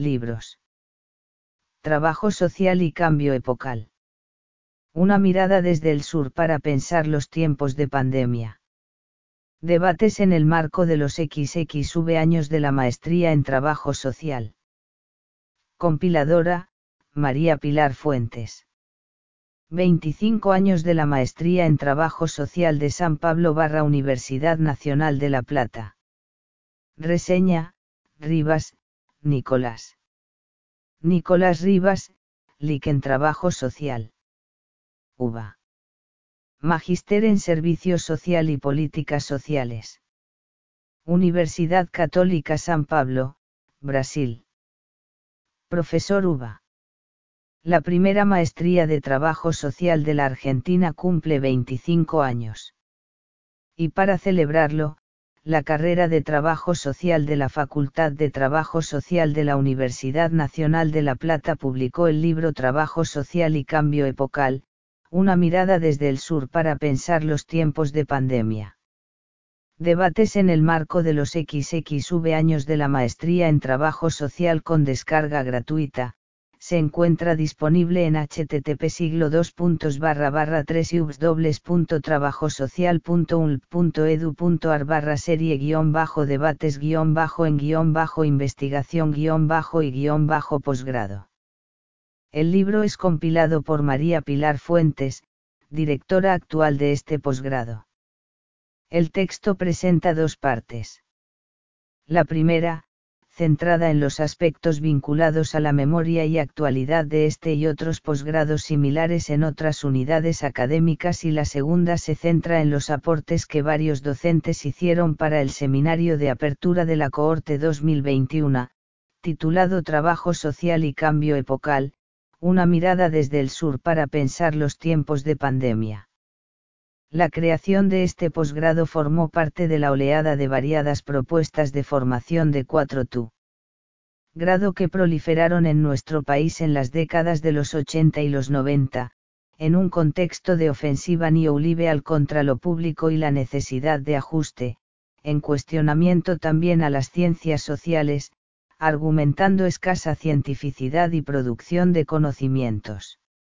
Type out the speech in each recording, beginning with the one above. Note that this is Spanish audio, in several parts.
libros. Trabajo social y cambio epocal. Una mirada desde el sur para pensar los tiempos de pandemia. Debates en el marco de los XXV años de la maestría en trabajo social. Compiladora, María Pilar Fuentes. 25 años de la maestría en trabajo social de San Pablo / Universidad Nacional de La Plata. Reseña, Rivas, Nicolás. Nicolás Rivas, Lic en Trabajo Social. UBA. Magíster en Servicio Social y Políticas Sociales. Universidad Católica San Pablo, Brasil. Profesor UBA. La primera maestría de trabajo social de la Argentina cumple 25 años. Y para celebrarlo, la carrera de Trabajo Social de la Facultad de Trabajo Social de la Universidad Nacional de La Plata publicó el libro Trabajo Social y Cambio Epocal, una mirada desde el sur para pensar los tiempos de pandemia. Debates en el marco de los XXV años de la maestría en trabajo social con descarga gratuita. Se encuentra disponible en https://www.trabajosocial.unlp.edu.ar/serie-investigación-y-posgrado. El libro es compilado por María Pilar Fuentes, directora actual de este posgrado. El texto presenta dos partes. La primera, centrada en los aspectos vinculados a la memoria y actualidad de este y otros posgrados similares en otras unidades académicas, y la segunda se centra en los aportes que varios docentes hicieron para el seminario de apertura de la cohorte 2021, titulado Trabajo Social y Cambio Epocal, una mirada desde el sur para pensar los tiempos de pandemia. La creación de este posgrado formó parte de la oleada de variadas propuestas de formación de 4TU. Grado que proliferaron en nuestro país en las décadas de los 80 y los 90, en un contexto de ofensiva neoliberal contra lo público y la necesidad de ajuste, en cuestionamiento también a las ciencias sociales, argumentando escasa cientificidad y producción de conocimientos.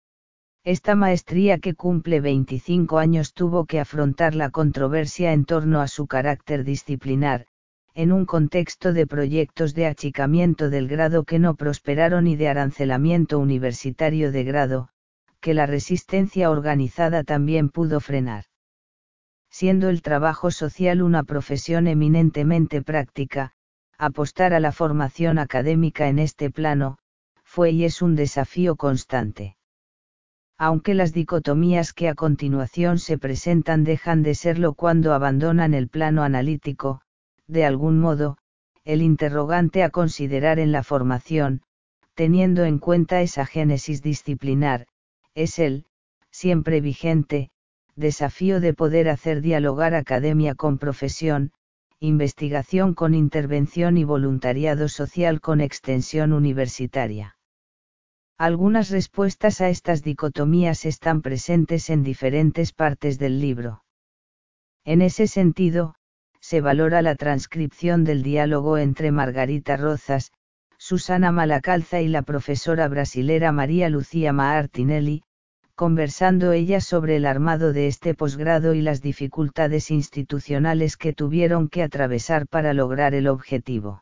Esta maestría, que cumple 25 años, tuvo que afrontar la controversia en torno a su carácter disciplinar, en un contexto de proyectos de achicamiento del grado que no prosperaron y de arancelamiento universitario de grado, que la resistencia organizada también pudo frenar. Siendo el trabajo social una profesión eminentemente práctica, apostar a la formación académica en este plano, fue y es un desafío constante. Aunque las dicotomías que a continuación se presentan dejan de serlo cuando abandonan el plano analítico, de algún modo, el interrogante a considerar en la formación, teniendo en cuenta esa génesis disciplinar, es el, siempre vigente, desafío de poder hacer dialogar academia con profesión, investigación con intervención y voluntariado social con extensión universitaria. Algunas respuestas a estas dicotomías están presentes en diferentes partes del libro. En ese sentido, se valora la transcripción del diálogo entre Margarita Rozas, Susana Malacalza y la profesora brasilera María Lucía Martinelli, conversando ellas sobre el armado de este posgrado y las dificultades institucionales que tuvieron que atravesar para lograr el objetivo.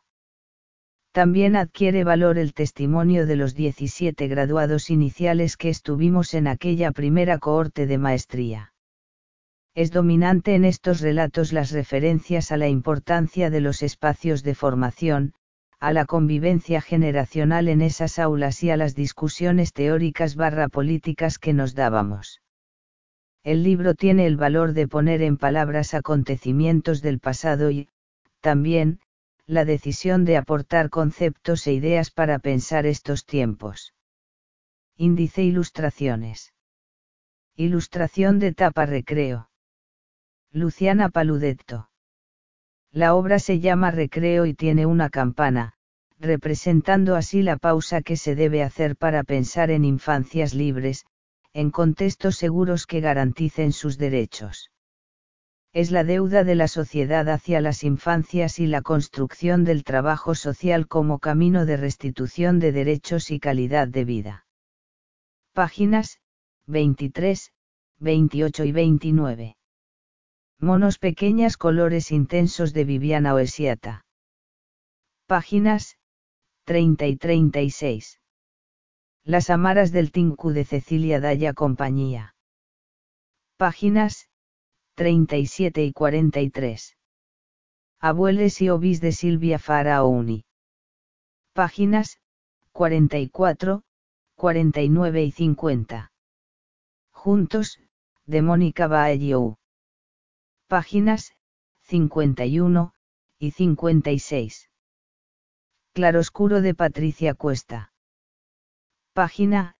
También adquiere valor el testimonio de los 17 graduados iniciales que estuvimos en aquella primera cohorte de maestría. Es dominante en estos relatos las referencias a la importancia de los espacios de formación, a la convivencia generacional en esas aulas y a las discusiones teóricas / políticas que nos dábamos. El libro tiene el valor de poner en palabras acontecimientos del pasado y, también, la decisión de aportar conceptos e ideas para pensar estos tiempos. Índice Ilustraciones. Ilustración de tapa Recreo. Luciana Paludetto. La obra se llama Recreo y tiene una campana, representando así la pausa que se debe hacer para pensar en infancias libres, en contextos seguros que garanticen sus derechos. Es la deuda de la sociedad hacia las infancias y la construcción del trabajo social como camino de restitución de derechos y calidad de vida. Páginas 23, 28 y 29. Monos pequeñas colores intensos de Viviana Oesiata. Páginas 30 y 36. Las amaras del Tinku de Cecilia Daya Compañía. Páginas 37 y 43. Abueles y obis de Silvia Faraoni. Páginas 44, 49 y 50. Juntos, de Mónica Baellou. Páginas 51 y 56. Claroscuro de Patricia Cuesta. Página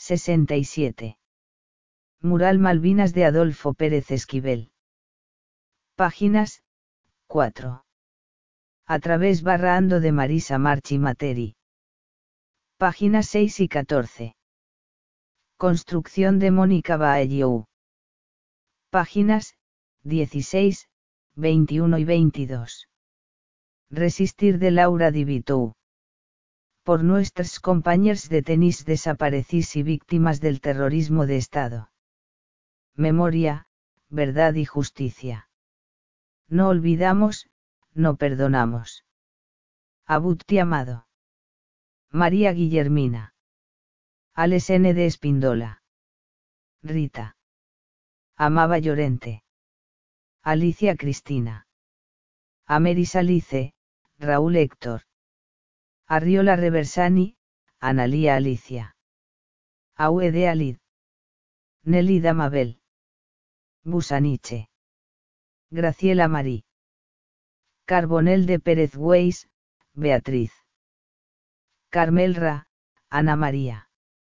67. Mural Malvinas de Adolfo Pérez Esquivel. Páginas 4. A través Ando de Marisa Marchi Materi. Páginas 6 y 14. Construcción de Mónica Baellou. Páginas 16, 21 y 22. Resistir de Laura Di Vitou. Por nuestros compañeros de tenis desaparecidos y víctimas del terrorismo de Estado. Memoria, verdad y justicia. No olvidamos, no perdonamos. Abuti Amado. María Guillermina. Alex N. de Espíndola. Rita. Amaba Llorente. Alicia Cristina. Ameris Alice, Raúl Héctor. Arriola Reversani, Analía Alicia. Auede Alid. Nelida Mabel. Busaniche. Graciela Marí. Carbonel de Pérez Weiss, Beatriz. Carmelra, Ana María.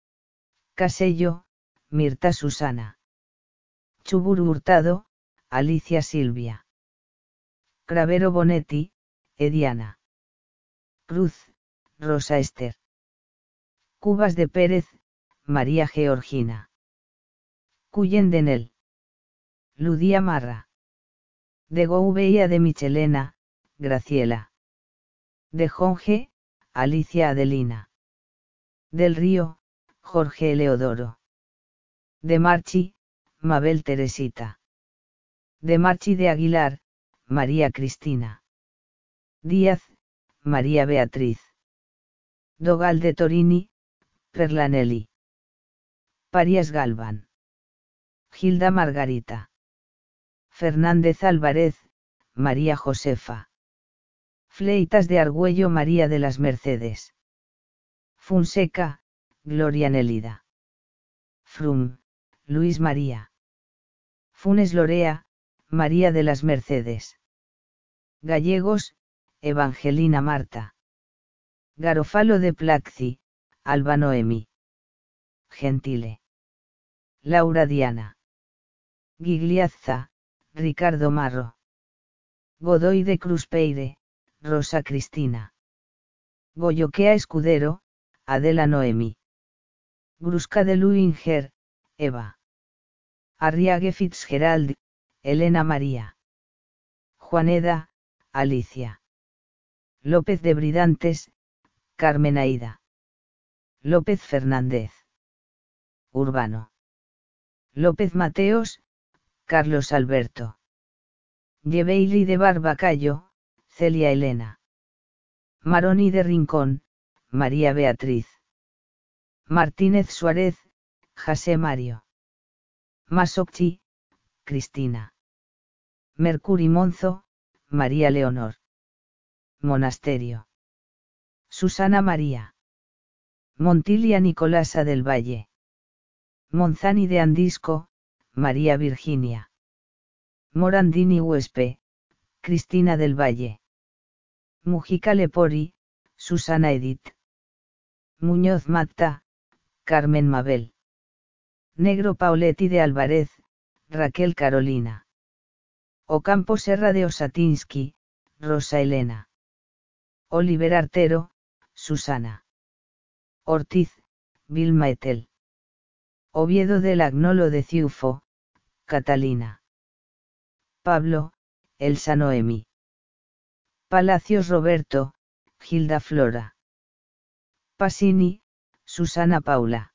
Casello, Mirta Susana. Chuburu Hurtado, Alicia Silvia. Cravero Bonetti, Ediana. Cruz, Rosa Esther. Cubas de Pérez, María Georgina. Cuyen Denel. Ludía Marra. De Gouveia de Michelena, Graciela. De Jonge, Alicia Adelina. Del Río, Jorge Eleodoro. De Marchi, Mabel Teresita. De Marchi de Aguilar, María Cristina. Díaz, María Beatriz. Dogal de Torini, Perlanelli. Parias Galván. Gilda Margarita. Fernández Álvarez, María Josefa. Fleitas de Argüello María de las Mercedes. Fonseca, Gloria Nelida. Frum, Luis María. Funes Lorea, María de las Mercedes. Gallegos, Evangelina Marta. Garofalo de Placzi, Alba Noemi. Gentile. Laura Diana. Gigliazza, Ricardo Marro. Godoy de Cruzpeire, Rosa Cristina. Goyoquea Escudero, Adela Noemi. Grusca de Luinger, Eva. Arriague Fitzgerald, Elena María. Juaneda, Alicia. López de Bridantes, Carmen Aida. López Fernández. Urbano. López Mateos, Carlos Alberto. Lleveili de Barbacayo, Celia Elena. Maroni de Rincón, María Beatriz. Martínez Suárez, José Mario. Masocchi, Cristina. Mercuri Monzo, María Leonor. Monasterio. Susana María. Montilia Nicolasa del Valle. Monzani de Andisco, María Virginia. Morandini Huespe, Cristina del Valle. Mujica Lepori, Susana Edith. Muñoz Matta, Carmen Mabel. Negro Pauletti de Álvarez, Raquel Carolina. Ocampo Serra de Osatinsky, Rosa Elena. Oliver Artero, Susana. Ortiz, Vilma Etel. Oviedo del Agnolo de Ciufo, Catalina. Pablo, Elsa Noemi. Palacios Roberto, Gilda Flora. Pasini, Susana Paula.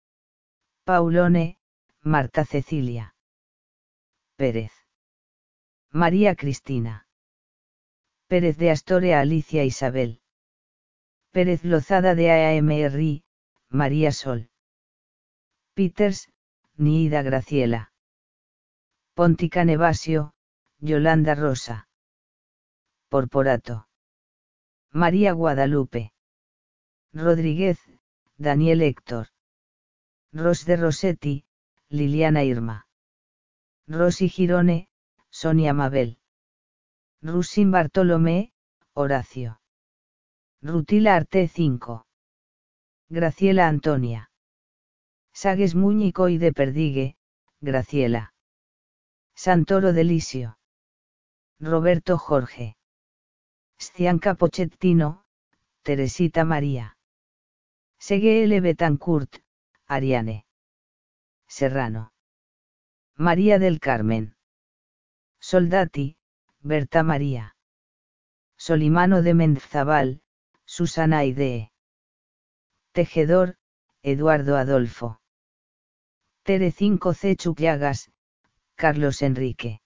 Paulone, Marta Cecilia. Pérez. María Cristina. Pérez de Astoria Alicia Isabel. Pérez Lozada de AMRI, María Sol. Peters, Niida Graciela. Pontica Nevasio, Yolanda Rosa. Porporato. María Guadalupe. Rodríguez, Daniel Héctor. Ros de Rossetti, Liliana Irma. Rosy Girone, Sonia Mabel. Rusin Bartolomé, Horacio. Rutila Arte 5. Graciela Antonia. Sagues Muñico y de Perdigue, Graciela. Santoro Delisio. Roberto Jorge. Scianca Pochettino, Teresita María. Seguele Betancourt, Ariane. Serrano. María del Carmen. Soldati, Berta María. Solimano de Mendzabal, Susana Aidee. Tejedor, Eduardo Adolfo. Tere 5C Chucllagas, Carlos Enrique.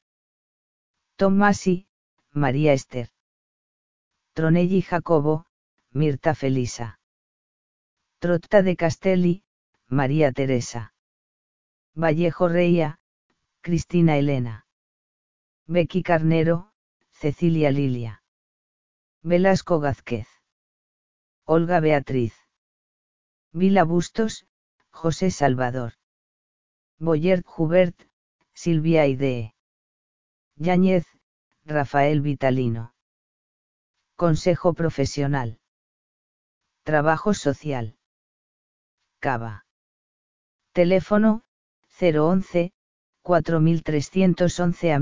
Tomasi, María Esther. Tronelli Jacobo, Mirta Felisa. Trotta de Castelli, María Teresa. Vallejo Reia, Cristina Elena. Becky Carnero, Cecilia Lilia. Velasco Gázquez. Olga Beatriz. Vila Bustos, José Salvador. Boyert Hubert, Silvia Aidee. Yáñez, Rafael Vitalino. Consejo Profesional. Trabajo Social. Cava. Teléfono, 011, 4311 a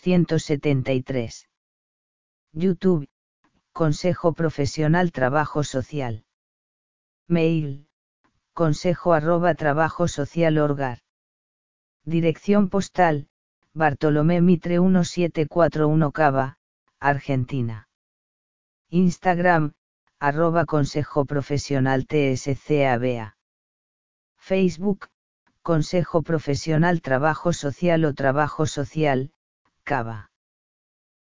1273. YouTube, Consejo Profesional Trabajo Social. Mail, consejo@trabajosocial.org. Dirección postal, Bartolomé Mitre 1741 Cava, Argentina. Instagram, @Consejo Profesional TSCABA. Facebook, Consejo Profesional Trabajo Social o Trabajo Social, Cava.